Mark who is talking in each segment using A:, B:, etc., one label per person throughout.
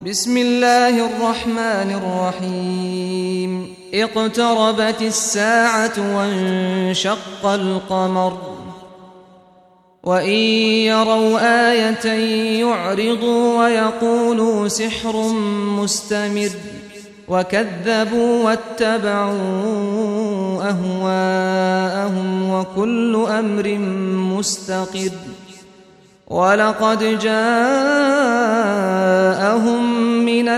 A: بسم الله الرحمن الرحيم اقتربت الساعة وانشق القمر وإن يروا آية يعرضوا ويقولوا سحر مستمر وكذبوا واتبعوا أهواءهم وكل أمر مستقر ولقد جاءهم من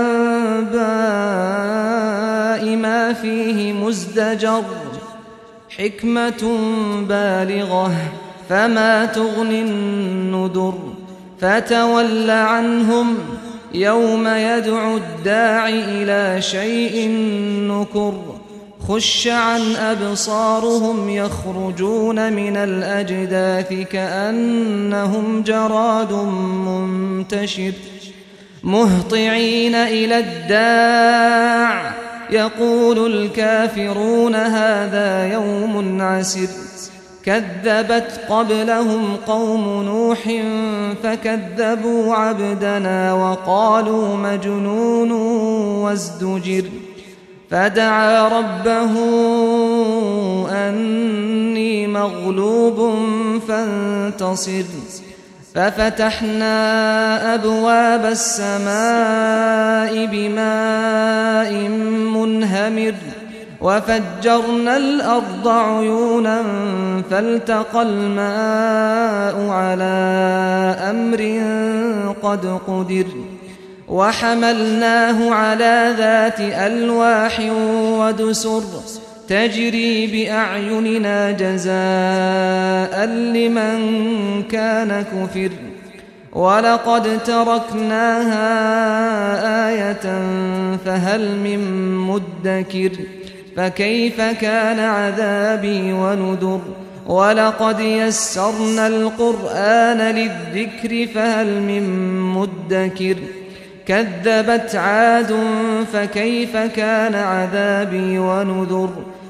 A: الأنباء ما فيه مزدجر حكمة بالغة فما تغني النذر فتول عنهم يوم يدعو الداع إلى شيء نكر خش عن أبصارهم يخرجون من الأجداث كأنهم جراد منتشر مهطعين إلى الداع يقول الكافرون هذا يوم عسر كذبت قبلهم قوم نوح فكذبوا عبدنا وقالوا مجنون وازدجر فدعا ربه أني مغلوب فانتصر ففتحنا أبواب السماء بماء منهمر وفجرنا الأرض عيونا فالتقى الماء على أمر قد قدر وحملناه على ذات ألواح ودسر تجري بأعيننا جزاء لمن كان كفر ولقد تركناها آية فهل من مدكر فكيف كان عذابي ونذر ولقد يسرنا القرآن للذكر فهل من مدكر كذبت عاد فكيف كان عذابي ونذر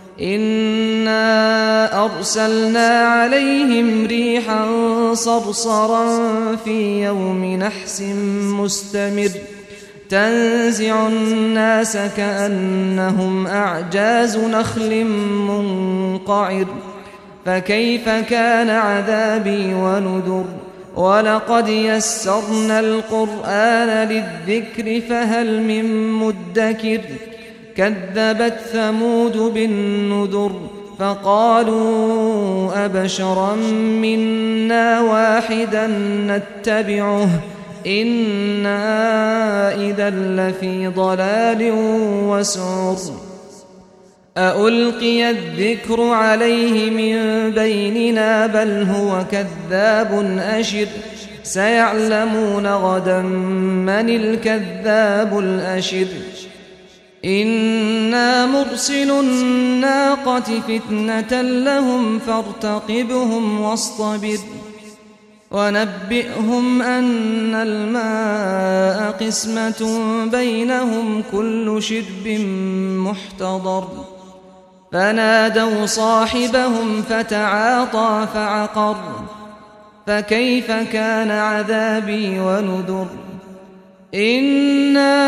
A: إنا أرسلنا عليهم ريحا صرصرا في يوم نحس مستمر تنزع الناس كأنهم أعجاز نخل منقعر فكيف كان عذابي ونذر ولقد يسرنا القرآن للذكر فهل من مدكر كذبت ثمود بالنذر فقالوا أبشرا منا واحدا نتبعه إنا إذا لفي ضلال وسعر أألقي الذكر عليه من بيننا بل هو كذاب أشر سيعلمون غدا من الكذاب الأشر إنا مرسل الناقة فتنة لهم فارتقبهم واصطبر ونبئهم أن الماء قسمة بينهم كل شرب محتضر فنادوا صاحبهم فتعاطى فعقر فكيف كان عذابي ونذر إنا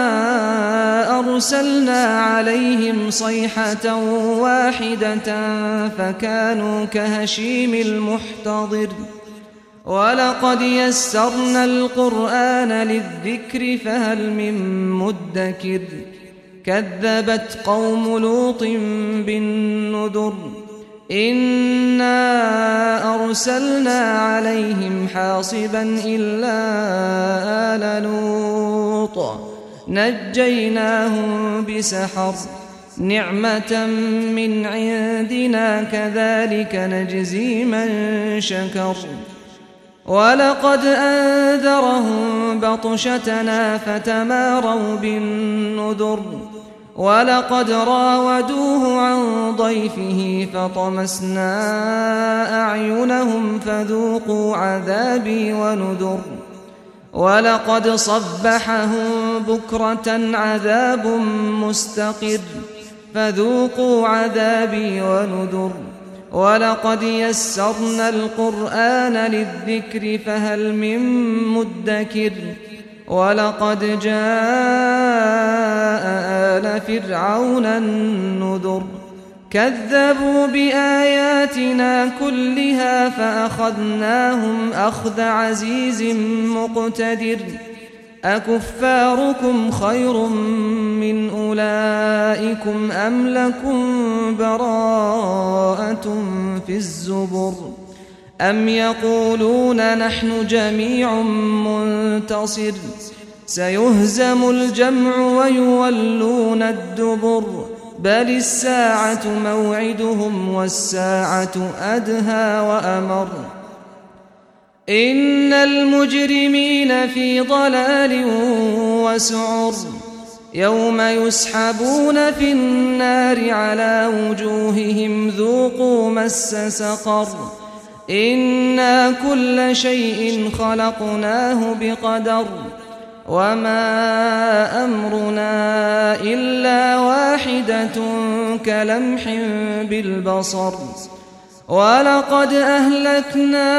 A: أرسلنا عليهم صيحة واحدة فكانوا كهشيم المحتضر ولقد يسرنا القرآن للذكر فهل من مدكر كذبت قوم لوط بالنذر إنا أرسلنا عليهم حاصبا إلا آل لوط نجيناهم بسحر نعمة من عندنا كذلك نجزي من شكر ولقد أنذرهم بطشتنا فتماروا بالنذر ولقد راودوه عن ضيفه فطمسنا أعينهم فذوقوا عذابي ونذر ولقد صبحهم بكرة عذاب مستقر فذوقوا عذابي ونذر ولقد يسرنا القرآن للذكر فهل من مدكر ولقد جاء آل فرعون النذر كذبوا بآياتنا كلها فأخذناهم أخذ عزيز مقتدر أكفاركم خير من أولئكم أم لكم براءة في الزبر أم يقولون نحن جميع منتصر سيهزم الجمع ويولون الدبر بل الساعة موعدهم والساعة أدهى وأمر إن المجرمين في ضلال وسعر يوم يسحبون في النار على وجوههم ذوقوا مس سقر إنا كل شيء خلقناه بقدر وما أمرنا إلا واحدة كلمح بالبصر ولقد أهلكنا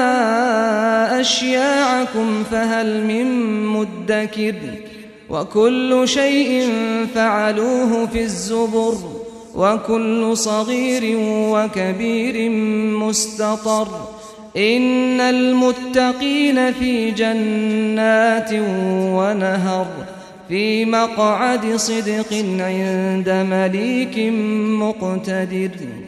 A: أشياعكم فهل من مدكر وكل شيء فعلوه في الزبر وكل صغير وكبير مستطر إن المتقين في جنات ونهر في مقعد صدق عند مليك مقتدر